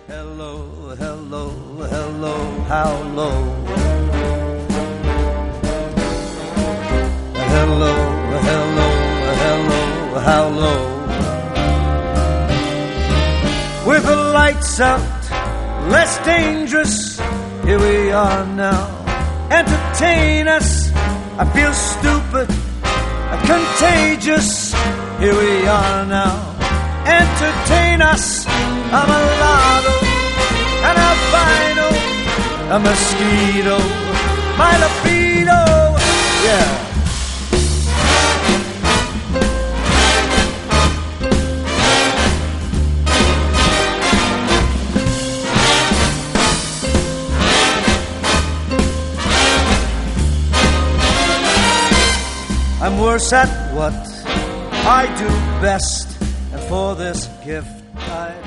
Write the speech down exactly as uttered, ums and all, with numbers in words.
Hello, hello, hello, how low? Hello, hello, hello, how low? With the lights out, less dangerous, here we are now. Entertain us, I feel stupid, contagious, here we are now. Entertain us, I'm a lotto, an albino, a mosquito, my libido, yeah. I'm worse at what I do best, and for this gift I